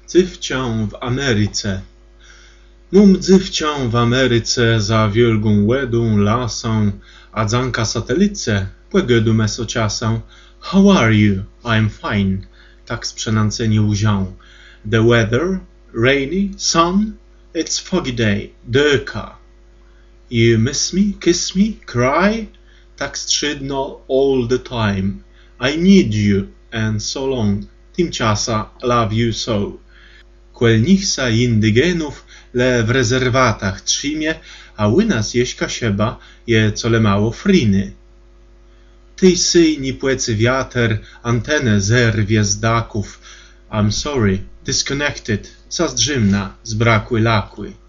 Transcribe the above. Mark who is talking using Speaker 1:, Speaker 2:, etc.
Speaker 1: Dzywcią w Ameryce. Mum dzywcią w Ameryce za wielgą łedą lasą, a dzanka satelitce płegedu mesociasą. How are you? I'm fine. Tak sprzenancenie uzią. The weather? Rainy? Sun? It's foggy day. Döka. You miss me? Kiss me? Cry? Tak strzydno all the time. I need you and so long. Tymczasa love you so. Quelnichsa indygenów le w rezerwatach trzymie, a u nas jeśka sieba je cole mało friny. Tej syjni płecy wiater antenę zerwie z daków. I'm sorry, disconnected, zazdrzymna, zbrakły lakły.